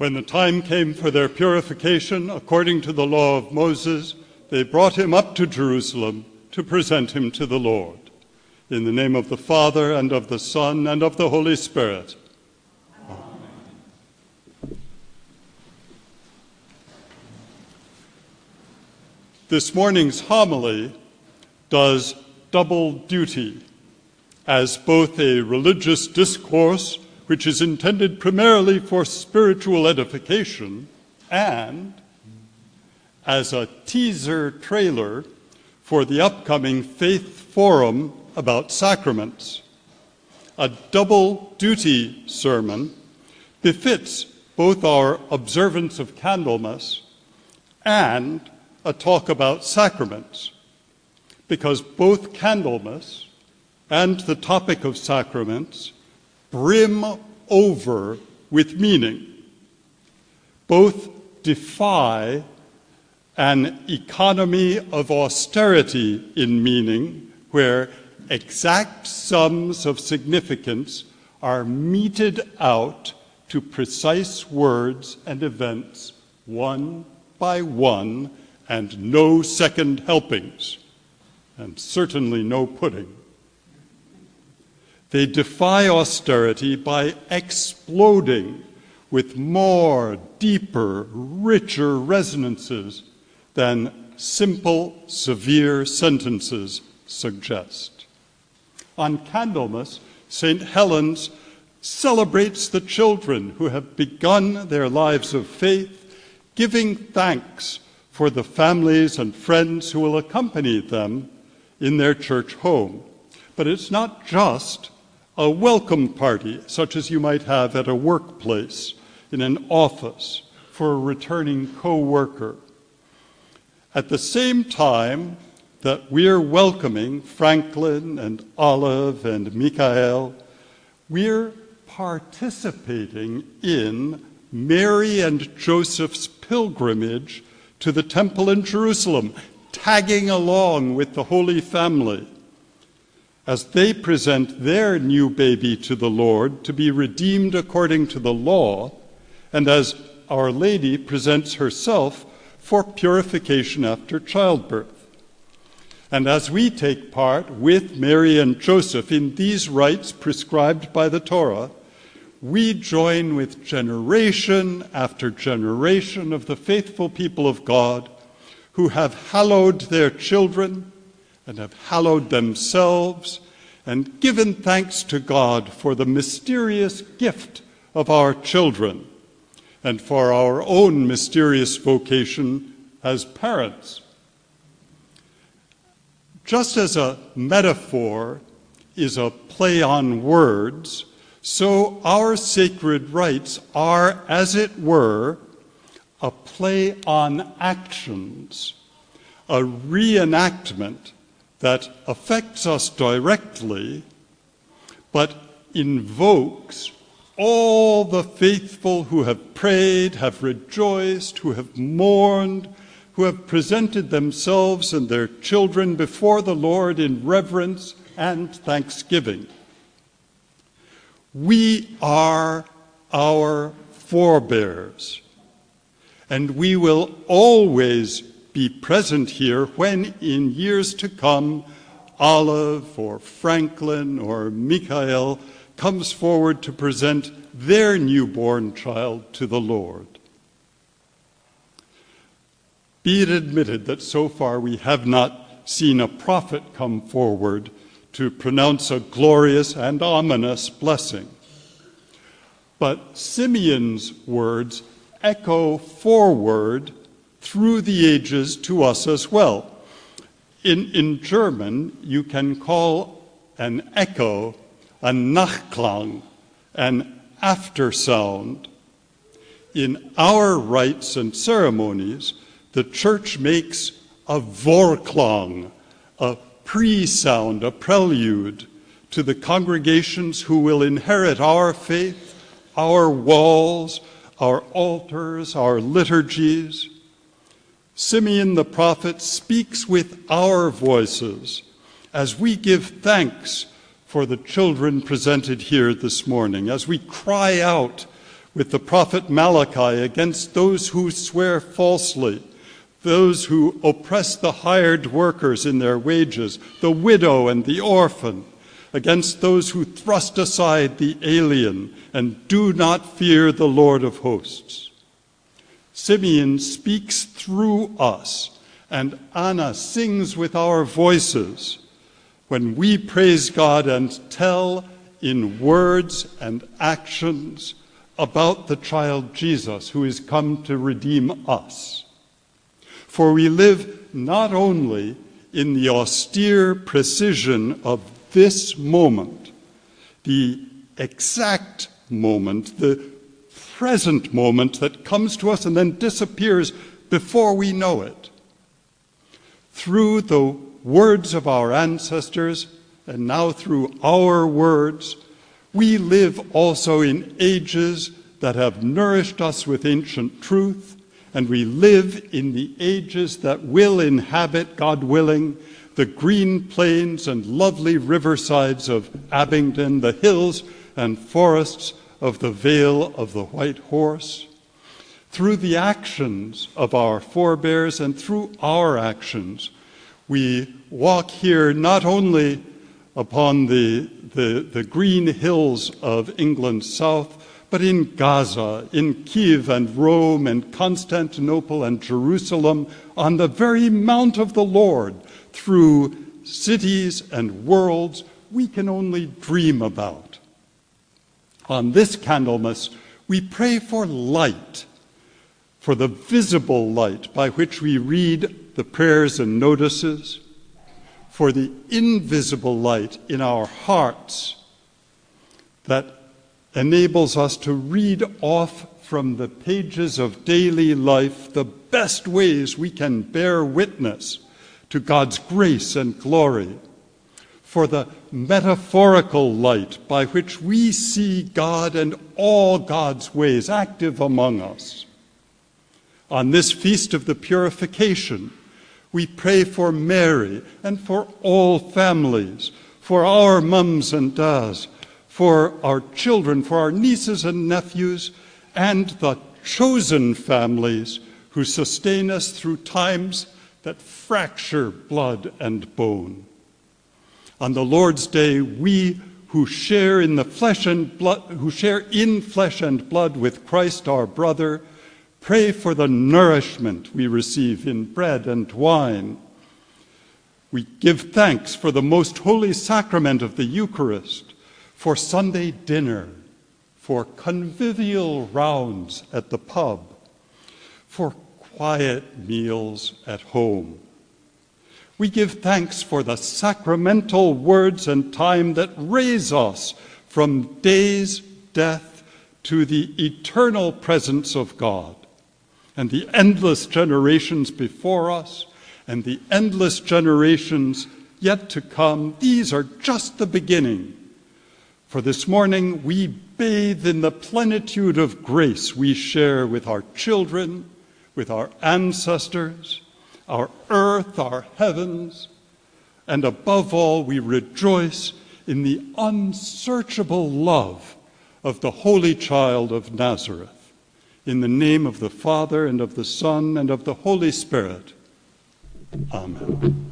When the time came for their purification, according to the law of Moses, they brought him up to Jerusalem to present him to the Lord. In the name of the Father, and of the Son, and of the Holy Spirit. Amen. This morning's homily does double duty as both a religious discourse, which is intended primarily for spiritual edification, and as a teaser trailer for the upcoming Faith Forum about sacraments. A double duty sermon befits both our observance of Candlemas and a talk about sacraments, because both Candlemas and the topic of sacraments brim over with meaning. Both defy an economy of austerity in meaning, where exact sums of significance are meted out to precise words and events, one by one, and no second helpings, and certainly no pudding. They defy austerity by exploding with more, deeper, richer resonances than simple, severe sentences suggest. On Candlemas, St. Helen's celebrates the children who have begun their lives of faith, giving thanks for the families and friends who will accompany them in their church home. But it's not just a welcome party, such as you might have at a workplace, in an office, for a returning co-worker. At the same time that we're welcoming Franklin and Olive and Michael, we're participating in Mary and Joseph's pilgrimage to the temple in Jerusalem, tagging along with the Holy Family as they present their new baby to the Lord to be redeemed according to the law, and as Our Lady presents herself for purification after childbirth. And as we take part with Mary and Joseph in these rites prescribed by the Torah, we join with generation after generation of the faithful people of God who have hallowed their children and have hallowed themselves and given thanks to God for the mysterious gift of our children and for our own mysterious vocation as parents. Just as a metaphor is a play on words, so our sacred rites are, as it were, a play on actions, a reenactment that affects us directly, but invokes all the faithful who have prayed, have rejoiced, who have mourned, who have presented themselves and their children before the Lord in reverence and thanksgiving. We are our forebears, and we will always be present here when, in years to come, Olive or Franklin or Michael comes forward to present their newborn child to the Lord. Be it admitted that so far we have not seen a prophet come forward to pronounce a glorious and ominous blessing. But Simeon's words echo forward through the ages to us as well. In German, you can call an echo a Nachklang, an aftersound. In our rites and ceremonies, the Church makes a Vorklang, a pre-sound, a prelude to the congregations who will inherit our faith, our walls, our altars, our liturgies. Simeon the prophet speaks with our voices as we give thanks for the children presented here this morning, as we cry out with the prophet Malachi against those who swear falsely, those who oppress the hired workers in their wages, the widow and the orphan, against those who thrust aside the alien and do not fear the Lord of hosts. Simeon speaks through us, and Anna sings with our voices when we praise God and tell in words and actions about the child Jesus who is come to redeem us. For we live not only in the austere precision of this moment, the exact moment, the present moment that comes to us and then disappears before we know it. Through the words of our ancestors, and now through our words, we live also in ages that have nourished us with ancient truth, and we live in the ages that will inhabit, God willing, the green plains and lovely riversides of Abingdon, the hills and forests of the Vale of the White Horse. Through the actions of our forebears and through our actions, we walk here not only upon the green hills of England's south, but in Gaza, in Kiev and Rome and Constantinople and Jerusalem, on the very Mount of the Lord, through cities and worlds we can only dream about. On this Candlemas, we pray for light, for the visible light by which we read the prayers and notices, for the invisible light in our hearts that enables us to read off from the pages of daily life the best ways we can bear witness to God's grace and glory, for the metaphorical light by which we see God and all God's ways active among us. On this feast of the Purification, we pray for Mary and for all families, for our mums and dads, for our children, for our nieces and nephews, and the chosen families who sustain us through times that fracture blood and bone. On the Lord's Day, we who share in flesh and blood with Christ our brother, pray for the nourishment we receive in bread and wine. We give thanks for the most holy sacrament of the Eucharist, for Sunday dinner, for convivial rounds at the pub, for quiet meals at home. We give thanks for the sacramental words and time that raise us from day's death to the eternal presence of God, and the endless generations before us and the endless generations yet to come. These are just the beginning. For this morning, we bathe in the plenitude of grace we share with our children, with our ancestors, our earth, our heavens, and above all, we rejoice in the unsearchable love of the Holy Child of Nazareth. In the name of the Father, and of the Son, and of the Holy Spirit. Amen.